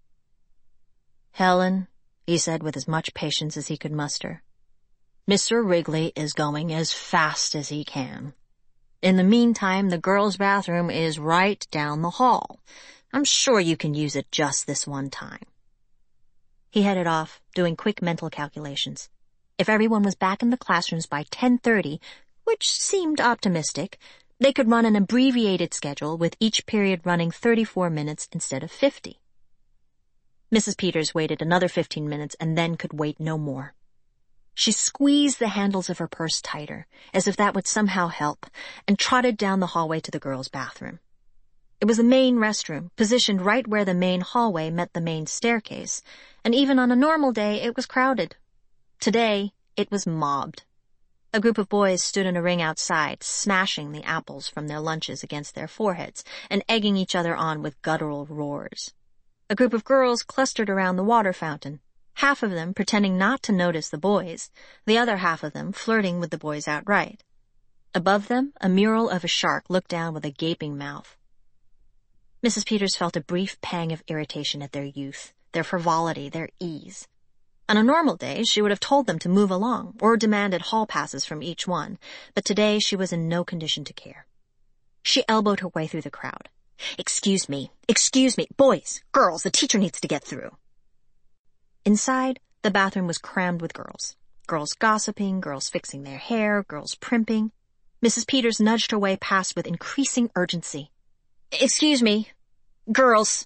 "Helen," he said with as much patience as he could muster, "Mr. Wrigley is going as fast as he can. In the meantime, the girls' bathroom is right down the hall. I'm sure you can use it just this one time." He headed off, doing quick mental calculations. If everyone was back in the classrooms by 10:30, which seemed optimistic, they could run an abbreviated schedule with each period running 34 minutes instead of 50. Mrs. Peters waited another 15 minutes and then could wait no more. She squeezed the handles of her purse tighter, as if that would somehow help, and trotted down the hallway to the girls' bathroom. It was the main restroom, positioned right where the main hallway met the main staircase, and even on a normal day it was crowded. Today, it was mobbed. A group of boys stood in a ring outside, smashing the apples from their lunches against their foreheads and egging each other on with guttural roars. A group of girls clustered around the water fountain, half of them pretending not to notice the boys, the other half of them flirting with the boys outright. Above them, a mural of a shark looked down with a gaping mouth. Mrs. Peters felt a brief pang of irritation at their youth, their frivolity, their ease. On a normal day, she would have told them to move along, or demanded hall passes from each one, but today she was in no condition to care. She elbowed her way through the crowd. Excuse me, boys, girls, the teacher needs to get through." Inside, the bathroom was crammed with girls. Girls gossiping, girls fixing their hair, girls primping. Mrs. Peters nudged her way past with increasing urgency. Excuse me, girls.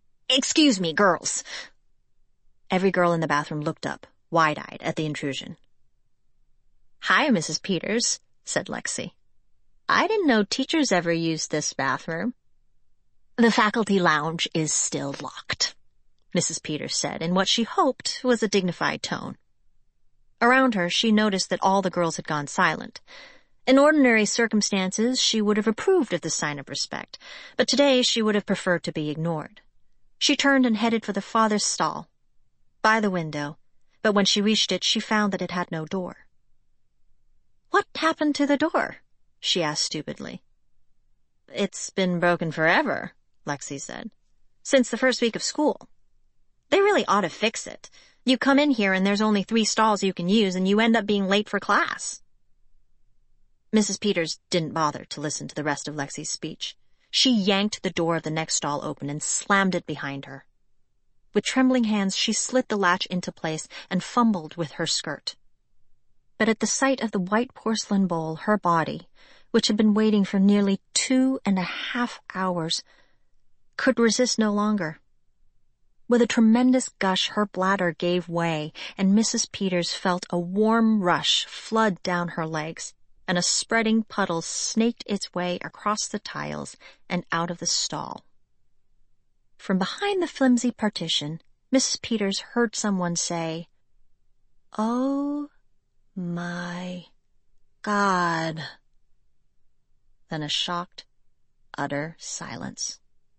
Every girl in the bathroom looked up, wide-eyed, at the intrusion. "Hi, Mrs. Peters," said Lexi. "I didn't know teachers ever used this bathroom." "The faculty lounge is still locked," Mrs. Peters said, in what she hoped was a dignified tone. Around her, she noticed that all the girls had gone silent. In ordinary circumstances, she would have approved of this sign of respect, but today she would have preferred to be ignored. She turned and headed for the farthest stall, by the window, but when she reached it, she found that it had no door. "What happened to the door?" she asked stupidly. "It's been broken forever," Lexi said. "Since the first week of school. They really ought to fix it. You come in here and there's only 3 stalls you can use and you end up being late for class." Mrs. Peters didn't bother to listen to the rest of Lexi's speech. She yanked the door of the next stall open and slammed it behind her. With trembling hands, she slid the latch into place and fumbled with her skirt. But at the sight of the white porcelain bowl, her body, which had been waiting for nearly 2.5 hours, could resist no longer. With a tremendous gush, her bladder gave way, and Mrs. Peters felt a warm rush flood down her legs, and a spreading puddle snaked its way across the tiles and out of the stall. From behind the flimsy partition, Mrs. Peters heard someone say, "Oh, my God." Then a shocked, utter silence.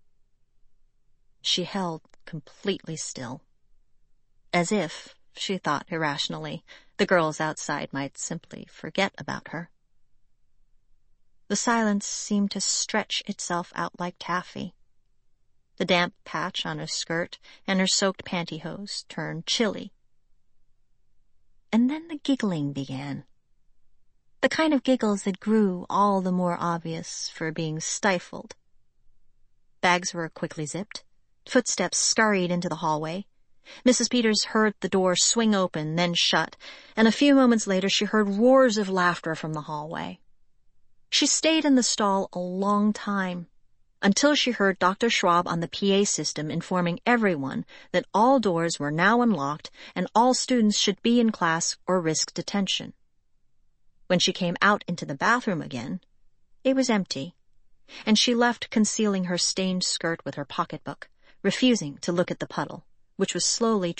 She held completely still, as if, she thought irrationally, the girls outside might simply forget about her. The silence seemed to stretch itself out like taffy. The damp patch on her skirt and her soaked pantyhose turned chilly. And then the giggling began. The kind of giggles that grew all the more obvious for being stifled. Bags were quickly zipped. Footsteps scurried into the hallway. Mrs. Peters heard the door swing open, then shut, and a few moments later she heard roars of laughter from the hallway. She stayed in the stall a long time, until she heard Dr. Schwab on the PA system informing everyone that all doors were now unlocked and all students should be in class or risk detention. When she came out into the bathroom again, it was empty. and she left concealing her stained skirt with her pocketbook, refusing to look at the puddle, which was slowly